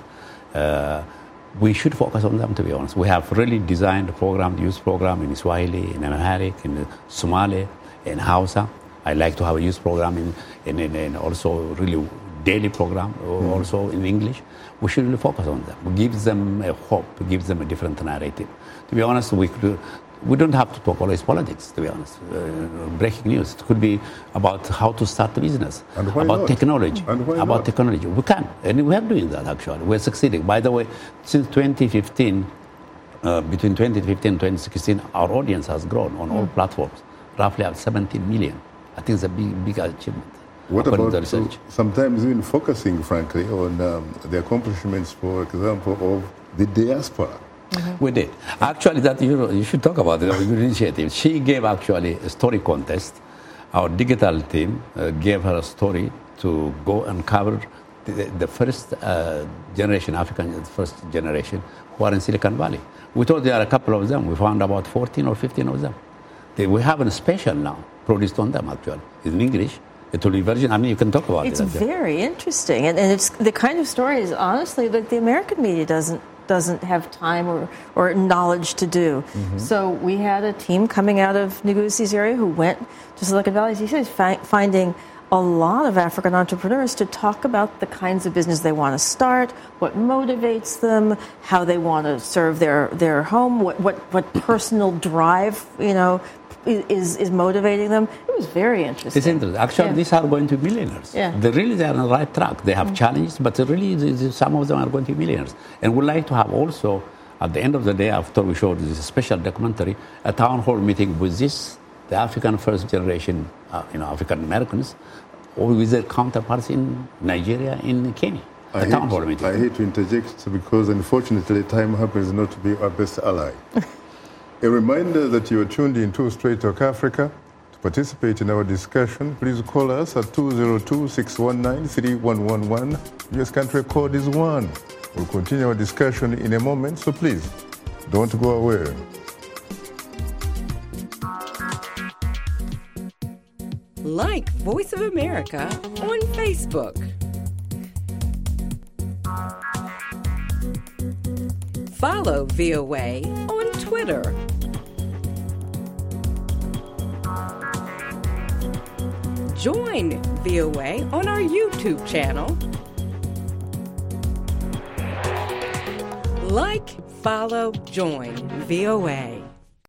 We should focus on them, to be honest. We have really designed a program, youth program in Swahili, in Amharic, in Somali, in Hausa. I like to have a youth program in also really daily program, also in English. We should really focus on them. Give them a hope, give them a different narrative. To be honest, we don't have to talk always politics, to be honest. Breaking news. It could be about how to start a business, about technology. Technology. We can, and we are doing that, actually. We're succeeding. By the way, since 2015, between 2015 and 2016, our audience has grown on all platforms, roughly at 17 million. I think it's a big achievement. What according about to the research. Sometimes even focusing, frankly, on the accomplishments, for example, of the diaspora? Mm-hmm. We did. Actually, that you should talk about it, your initiative. She gave actually a story contest. Our digital team gave her a story to go and cover the first generation, African first generation, who are in Silicon Valley. We thought there are a couple of them. We found about 14 or 15 of them. We have a special now produced on them, actually. It's in English. It will be version. I mean, you can talk about it's it. It's very interesting. And it's the kind of stories, honestly, that the American media doesn't have time or knowledge to do. Mm-hmm. So we had a team coming out of Ngusi's area who went to Silicon Valley, as he said, finding a lot of African entrepreneurs to talk about the kinds of business they want to start, what motivates them, how they want to serve their home, what personal drive, is motivating them. It was very interesting. It's interesting. Actually, these are going to be millionaires. Yeah. They are on the right track. They have challenges, but really some of them are going to be millionaires. And we'd like to have also, at the end of the day, after we showed this special documentary, a town hall meeting with the African first generation, African Americans, or with their counterparts in Nigeria, in Kenya. I hate to interject because, unfortunately, time happens not to be our best ally. A reminder that you are tuned into Straight Talk Africa. To participate in our discussion, please call us at 202-619-3111. US country code is 1. We'll continue our discussion in a moment, so please, don't go away. Like Voice of America on Facebook. Follow VOA on Twitter. Join VOA on our YouTube channel. Like, follow, join VOA.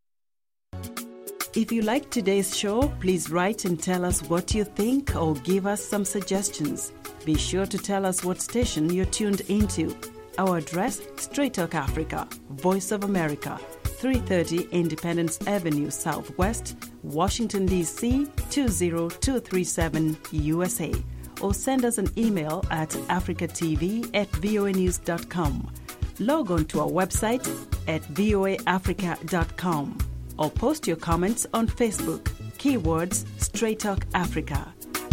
If you like today's show, please write and tell us what you think or give us some suggestions. Be sure to tell us what station you're tuned into. Our address, Straight Talk Africa, Voice of America, 330 Independence Avenue Southwest, Washington, D.C. 20237 USA. Or send us an email at africatv@voanews.com. Log on to our website at voaafrica.com. Or post your comments on Facebook. Keywords Straight Talk Africa.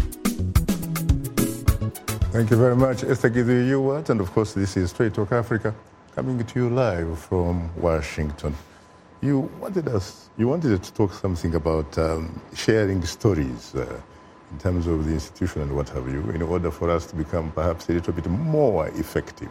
Thank you very much, Esther Githu-Ewart. And of course, this is Straight Talk Africa, coming to you live from Washington. You wanted to talk something about sharing stories in terms of the institution and what have you, in order for us to become perhaps a little bit more effective.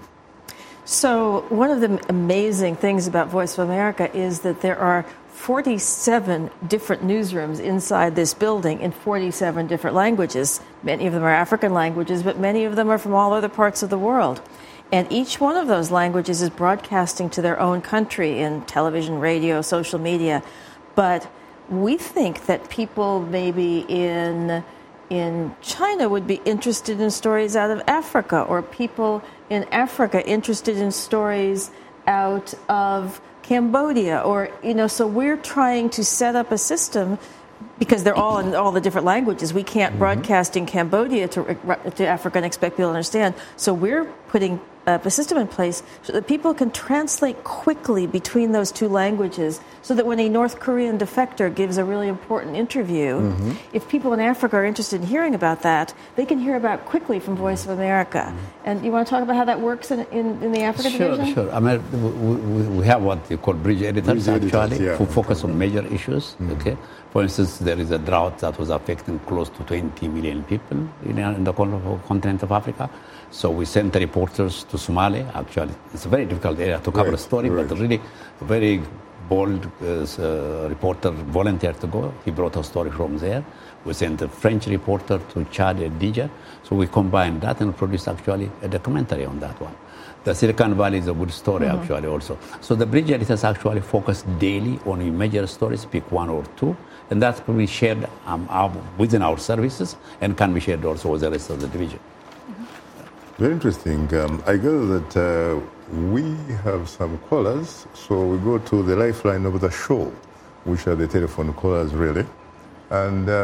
So one of the amazing things about Voice of America is that there are 47 different newsrooms inside this building in 47 different languages. Many of them are African languages, but many of them are from all other parts of the world. And each one of those languages is broadcasting to their own country in television, radio, social media. But we think that people maybe in China would be interested in stories out of Africa, or people in Africa interested in stories out of Cambodia, or, so we're trying to set up a system, because they're all in all the different languages. We can't broadcast in Cambodia to Africa and expect people to understand. So we're putting a system in place so that people can translate quickly between those two languages, so that when a North Korean defector gives a really important interview, if people in Africa are interested in hearing about that, they can hear about it quickly from Voice of America. And you want to talk about how that works in the Africa division? Sure. I mean, we have what they call bridge editors, who focus on major issues. Okay. For instance, there is a drought that was affecting close to 20 million people in the continent of Africa. So we sent reporters to Somalia. Actually, it's a very difficult area to cover a story, but really a very bold reporter volunteered to go. He brought a story from there. We sent a French reporter to Chad and Niger. So we combined that and produced actually a documentary on that one. The Silicon Valley is a good story actually also. So the bridge editors actually focus daily on major stories, pick one or two, and that's probably shared within our services and can be shared also with the rest of the division. Very interesting. I gather that we have some callers, so we go to the lifeline of the show, which are the telephone callers, really. And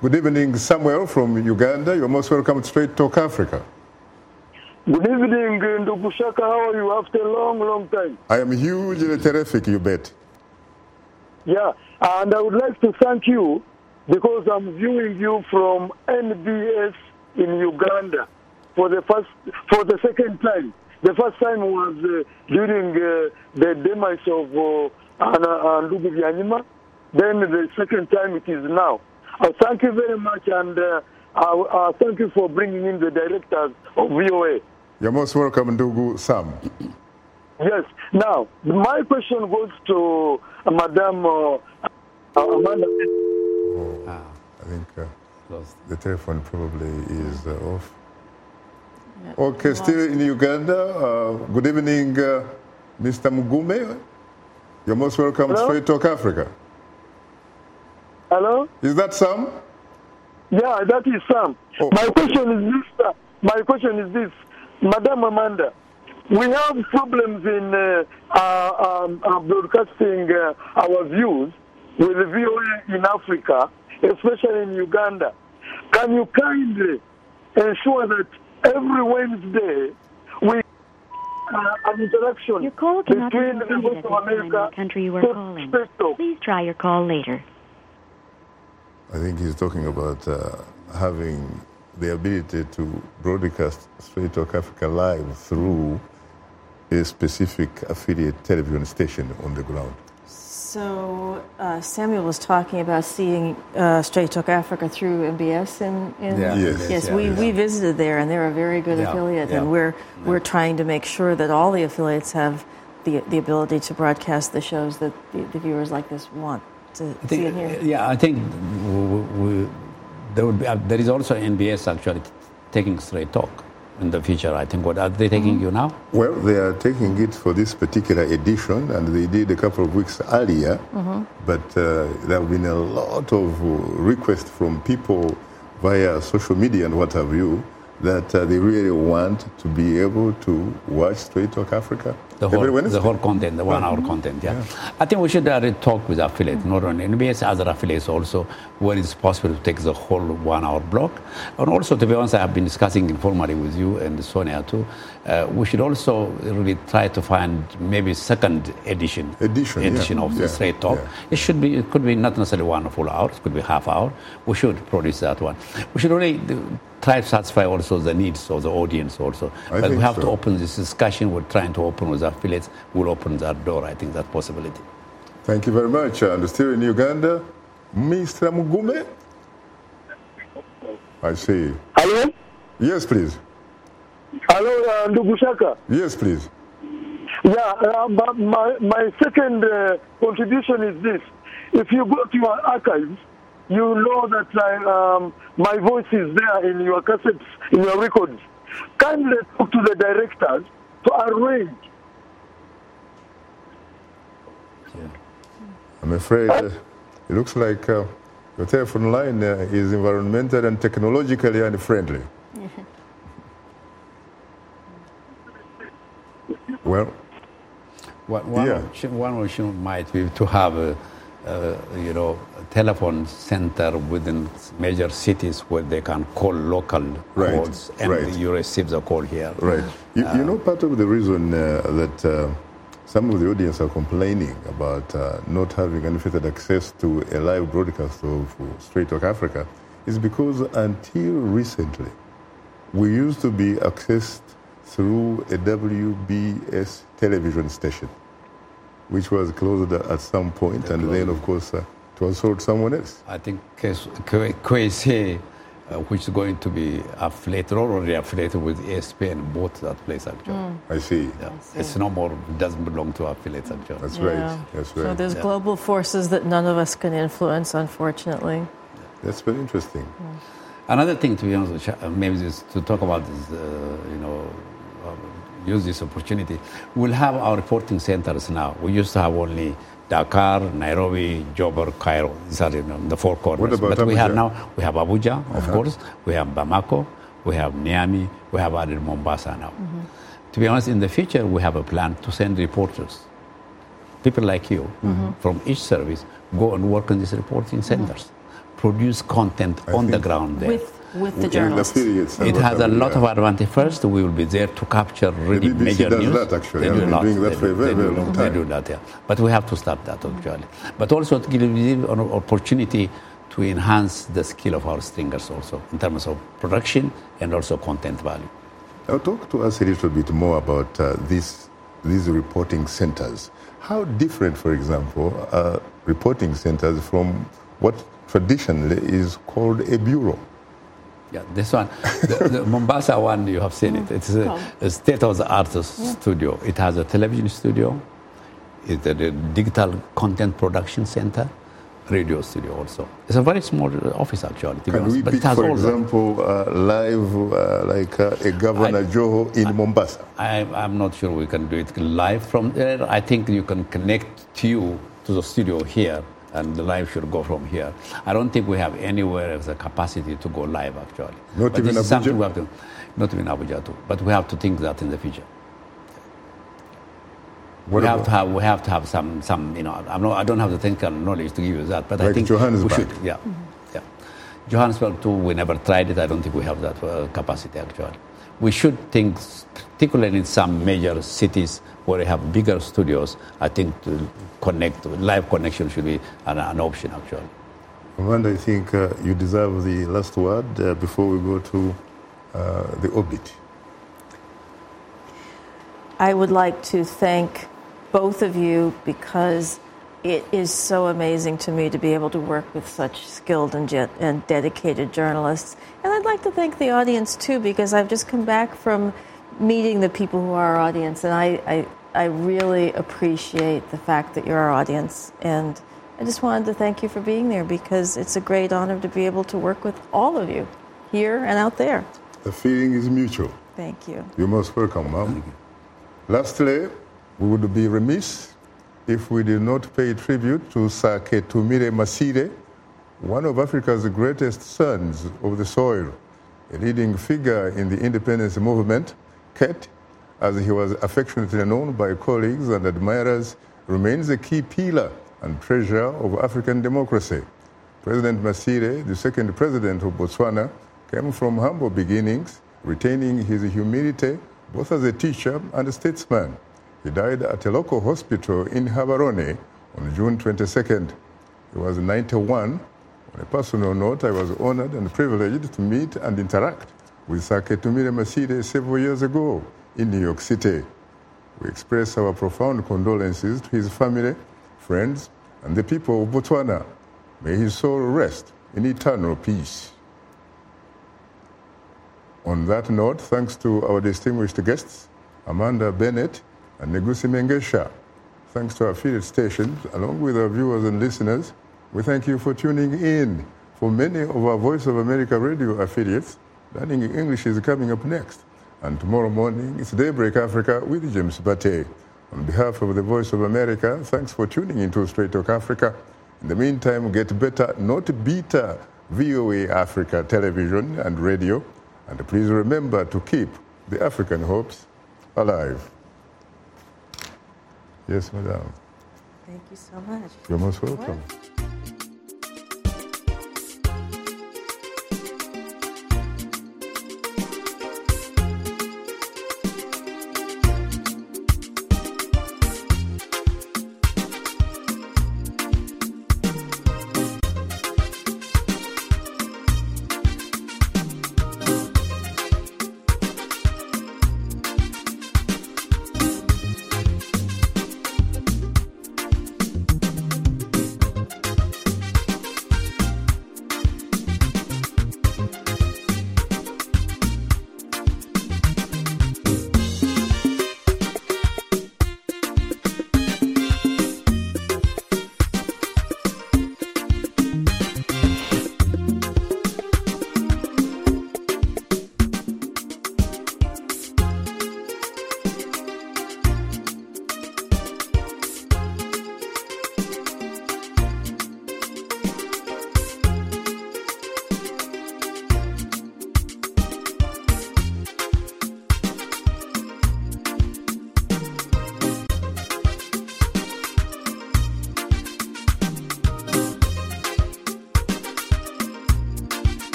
Good evening, Samuel from Uganda. You're most welcome to Straight Talk Africa. Good evening, Ndugu Shaka. How are you after a long, long time? I am hugely terrific, you bet. Yeah, and I would like to thank you because I'm viewing you from NBS in Uganda for the second time. The first time was during the demise of Ndugu Byanyima. Then the second time it is now. Thank you very much, and thank you for bringing in the directors of VOA. You're most welcome, Ndugu Sam. Yes. Now, my question goes to Madam Amanda. I think the telephone probably is off. Okay, still in Uganda. Good evening, Mr. Mugume. You're most welcome to Straight Talk Africa. Hello? Is that Sam? Yeah, that is Sam. Oh. My question is this, Madam Amanda. We have problems in broadcasting our views with the VOA in Africa, especially in Uganda. Can you kindly ensure that every Wednesday we an interaction your call cannot between be the Voice of America the country you are calling. Please try your call later. I think he's talking about having the ability to broadcast Straight Talk Africa live through a specific affiliate television station on the ground. So Samuel was talking about seeing Straight Talk Africa through MBS Yes, we visited there, and they're a very good affiliate, and we're trying to make sure that all the affiliates have the ability to broadcast the shows that the viewers like this want to see and hear. Yeah, I think there is also NBS actually taking Straight Talk in the future. I think. What are they taking you now? Well, they are taking it for this particular edition, and they did a couple of weeks earlier. But there have been a lot of requests from people via social media and what have you, that they really want to be able to watch Straight Talk Africa. The whole content, the 1 hour content, yeah. I think we should talk with affiliates, not only NBS, other affiliates also, where it's possible to take the whole 1 hour block. And also, to be honest, I have been discussing informally with you and Sonia too. We should also really try to find maybe second edition of the Straight Talk. Yeah. It could be not necessarily 1 full hour, it could be half hour. We should produce that one. We should really try to satisfy also the needs of the audience also. But we have to open this discussion. We're trying to open with affiliates. We'll open that door. I think that possibility. Thank you very much. And still in Uganda, Mr. Mugume? I see. Hello? Yes, please. Hello, Ndugu Shaka. Yes, please. Yeah, my second contribution is this. If you go to your archives, you know that my voice is there in your cassettes, in your records. Kindly talk to the directors to arrange. I'm afraid it looks like your telephone line is environmental and technologically unfriendly. Well, one option might be to have a telephone center within major cities where they can call local calls and you receive the call here. Right. You know, part of the reason that some of the audience are complaining about not having unfettered access to a live broadcast of Straight Talk Africa is because until recently, we used to be accessed through a WBS television station, which was closed at some point, and then, of course, it was sold to someone else. I think KSA, which is going to be affiliated, already affiliated with ESPN, bought that place, actually. I see. Yeah. It's no more, it doesn't belong to affiliates, actually. That's right. That's right. So there's global forces that none of us can influence, unfortunately. That's very interesting. Another thing, to be honest, maybe just to talk about this, use this opportunity. We'll have our reporting centers now. We used to have only Dakar, Nairobi, Joburg, Cairo. These are the four corners. What about But we have Abuja? now, we have Abuja, of course. We have Bamako. We have Niamey. We have added Mombasa now. To be honest, in the future, we have a plan to send reporters, people like you, from each service, go and work in these reporting centers. produce content on the ground there. With the journalists. It has a lot of advantage. First, we will be there to capture really major news. The BBC does that, actually. They've been doing that for a very, very long time. They do that, yeah. But we have to start that, actually. But also to give an opportunity to enhance the skill of our stringers also, in terms of production and also content value. Now, talk to us a little bit more about these reporting centers. How different, for example, are reporting centers from what traditionally is called a bureau? Yeah, this one, the Mombasa one, you have seen it. It's a state-of-the-art studio. It has a television studio, it's a digital content production center, radio studio also. It's a very small office, actually. Can we pick, for example, live, like a Governor Joho in Mombasa? I'm not sure we can do it live from there. I think you can connect to the studio here, and the live should go from here. I don't think we have anywhere the capacity to go live, actually. Not even Abuja? Not even Abuja, too. But we have to think that in the future. We have to have some. I don't have the technical knowledge to give you that, but like I think Johannesburg. We should. Yeah, yeah. Johannesburg too. We never tried it. I don't think we have that capacity, actually. We should think, particularly in some major cities where we have bigger studios. I think to connect, live connection should be an option, actually. Amanda, I think you deserve the last word before we go to the orbit. I would like to thank both of you because it is so amazing to me to be able to work with such skilled and dedicated journalists. And I'd like to thank the audience, too, because I've just come back from meeting the people who are our audience, and I really appreciate the fact that you're our audience. And I just wanted to thank you for being there because it's a great honor to be able to work with all of you here and out there. The feeling is mutual. Thank you. You're most welcome, ma'am. Lastly, we would be remiss if we did not pay tribute to Sir Ketumire Masire, one of Africa's greatest sons of the soil, a leading figure in the independence movement. Ket, as he was affectionately known by colleagues and admirers, remains a key pillar and treasure of African democracy. President Masire, the second president of Botswana, came from humble beginnings, retaining his humility both as a teacher and a statesman. He died at a local hospital in Gaborone on June 22nd. He was 91. On a personal note, I was honored and privileged to meet and interact with Sir Ketumire Masire several years ago in New York City. We express our profound condolences to his family, friends, and the people of Botswana. May his soul rest in eternal peace. On that note, thanks to our distinguished guests, Amanda Bennett and Negusi Mengesha. Thanks to our affiliate stations, along with our viewers and listeners, we thank you for tuning in. For many of our Voice of America radio affiliates, Learning English is coming up next. And tomorrow morning, it's Daybreak Africa with James Bate. On behalf of the Voice of America, thanks for tuning into Straight Talk Africa. In the meantime, get better, not better, VOA Africa television and radio. And please remember to keep the African hopes alive. Yes, madam. Thank you so much. You're most welcome.